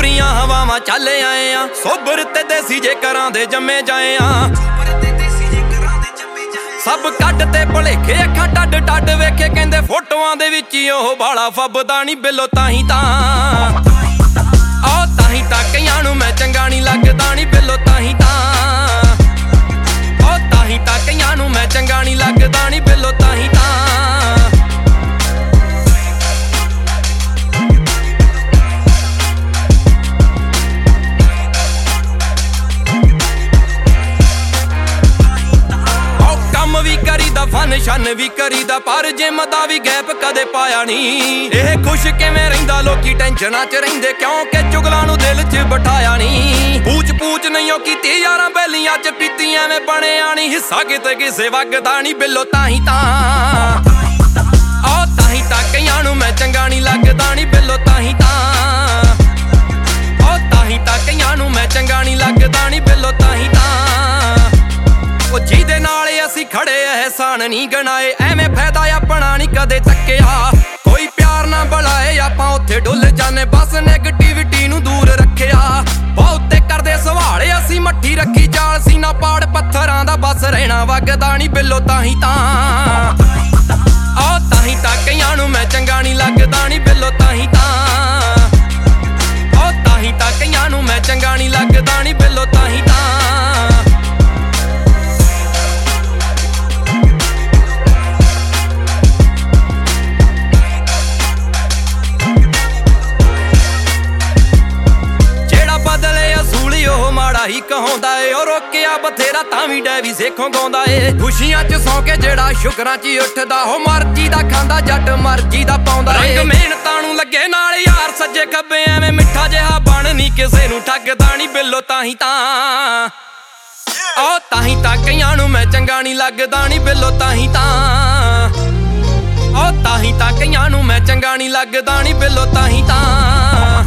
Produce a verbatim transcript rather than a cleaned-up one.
ਪੂਰੀਆਂ ਹਵਾਵਾਂ ਚੱਲ ਆਏ ਆ ਸੋਬਰ ਤੇ ਦੇਸੀ ਜੇ ਕਰਾਂ ਦੇ ਜੰਮੇ ਜਾਏ ਆ ਸਭ ਕੱਢ ਤੇ ਭੁਲੇਖੇ ਅੱਖਾਂ ਟੱਡ ਟੱਡ ਵੇਖੇ ਕਹਿੰਦੇ ਫੋਟੋਆਂ ਦੇ ਵਿੱਚ ਹੀ ਉਹ ਬਾਲਾ ਫੱਬਦਾ ਨਹੀਂ ਬਿੱਲੋ ਤਾਹੀਂ ਤਾਂ ਆਹ ਤਾਹੀਂ ਤਾਂ ਕਈਆਂ ਨੂੰ ਮੈਂ ਚੰਗਾ ਨਹੀਂ ਲੱਗਦਾ ਨਹੀਂ ਬਿੱਲੋ ਤਾਹੀਂ ਤਾਂ ਆਹ ਤਾਹੀਂ ਤਾਂ ਕਈਆਂ ਨੂੰ ਮੈਂ ਚੰਗਾ ਨਹੀਂ ਲੱਗਦਾ ਨਹੀਂ ਬਿੱਲੋ ਤਾਹੀਂ ਤਾਂ ਵੀ ਕਰੀਦਾ ਫਨ ਸ਼ਨ ਵੀ ਕਰੀਦਾ ਪਰ ਜਿਮ ਦਾ ਵੀ ਗੈਪ ਕਦੇ ਪਾਇਆ ਨਹੀਂ ਇਹ ਖੁਸ਼ ਕਿਵੇਂ ਰਹਿੰਦਾ ਲੋਕੀ ਟੈਨਸ਼ਨਾਂ ਚ ਰਹਿੰਦੇ ਕਿਉਂਕਿ ਚੁਗਲਾਂ ਨੂੰ ਦਿਲ ਚ ਬਿਠਾਇਆ ਨਹੀਂ ਪੂਛ ਪੂਛ ਨਹੀਂਓ ਕੀਤੀ ਯਾਰਾਂ ਬੇਲੀਆਂ ਚ ਪੀਤੀ ਐਵੇਂ ਬਣਿਆ ਨਹੀਂ ਹਿੱਸਾ ਕਿਤੇ ਕਿਸੇ ਵਗਦਾ ਨਹੀਂ ਬਿੱਲੋ ਤਾਹੀਂ ਤਾਂ ਆਹ ਤਾਹੀਂ ਤਾਂ ਕਈਆਂ ਨੂੰ ਮੈਂ ਚੰਗਾ ਨਹੀਂ ਲੱਗਦਾ ਨਹੀਂ ਬਿੱਲੋ ਤਾਹੀਂ ਤਾਂ ਆਹ ਤਾਹੀਂ ਤਾਂ ਕਈਆਂ ਨੂੰ ਮੈਂ ਚੰਗਾ ਨਹੀਂ ਲੱਗਦਾ ਨਹੀਂ ਬਿੱਲੋ ਤਾਹੀਂ ਤਾਂ ਉਹ ਜਿਹਦੇ ਨਾਲ ਅਸੀਂ ਖੜੇ ਅਹਿਸਾਨ ਨਹੀਂ ਗਣਾਏ ਐਵੇਂ ਫਾਇਦਾ ਆਪਣਾ ਨਹੀਂ ਕਦੇ ਚੱਕਿਆ ਕੋਈ ਪਿਆਰ ਨਾ ਬੁਲਾਏ ਆਪਾਂ ਉੱਥੇ ਡੁੱਲ ਜਾਨੇ ਬਸ ਨੈਗੇਟਿਵਿਟੀ ਨੂੰ ਦੂਰ ਰੱਖਿਆ ਬਹੁਤੇ ਕਰਦੇ ਸਵਾਲ ਅਸੀਂ ਮੱਠੀ ਰੱਖੀ ਜਾਲ ਸੀਨਾ ਪਾੜ ਪੱਥਰਾਂ ਦਾ ਬਸ ਰਹਿਣਾ ਵਗਦਾ ਨਹੀਂ ਬਿੱਲੋ ਤਾਹੀਂ ਤਾਂ ਆਹ ਤਾਹੀਂ ਤਾਂ ਕਈਆਂ ਨੂੰ ਮੈਂ ਚੰਗਾ ਨਹੀਂ ਲੱਗਦਾ ਨਹੀਂ ਬਿੱਲੋ ਤਾਹੀਂ ਤਾਂ ਆਹ ਤਾਹੀਂ ਤਾਂ ਕਈਆਂ ਨੂੰ ਮੈਂ ਚੰਗਾ ਨਹੀਂ ਲੱਗਦਾ ਨਹੀਂ ਬਿੱਲੋ ਤਾਹੀਂ ਤਾਂ ਉਹ ਮਾੜਾ ਹੀ ਕਹਾਉਂਦਾ ਏ ਉਹ ਰੋਕਿਆ ਬਥੇਰਾ ਤਾਂ ਵੀ ਡੈਵੀ ਸੇਖੋਂ ਗਾਉਂਦਾ ਏ ਖੁਸ਼ੀਆਂ ਚ ਸੌਂ ਕੇ ਜਿਹੜਾ ਸ਼ੁਕਰਾਂ ਚ ਉੱਠਦਾ ਉਹ ਮਰਜੀ ਦਾ ਖਾਂਦਾ ਜੱਟ ਮਰਜੀ ਦਾ ਪਾਉਂਦਾ ਏ ਰੰਗ ਮਿਹਨਤਾਂ ਨੂੰ ਲੱਗੇ ਨਾਲ ਯਾਰ ਸੱਜੇ ਖੱਬੇ ਐਵੇਂ ਮਿੱਠਾ ਜਿਹਾ ਬਣ ਨਹੀਂ ਕਿਸੇ ਨੂੰ ਠੱਗਦਾ ਨਹੀਂ ਬਿੱਲੋ ਤਾਹੀਂ ਤਾਂ ਆਹ ਤਾਹੀਂ ਤਾਂ ਕਈਆਂ ਨੂੰ ਮੈਂ ਚੰਗਾ ਨਹੀਂ ਲੱਗਦਾ ਨਹੀਂ ਬਿੱਲੋ ਤਾਹੀਂ ਤਾਂ ਆਹ ਤਾਹੀਂ ਤਾਂ ਕਈਆਂ ਨੂੰ ਮੈਂ ਚੰਗਾ ਨਹੀਂ ਲੱਗਦਾ ਨਹੀਂ ਬਿੱਲੋ ਤਾਹੀਂ ਤਾਂ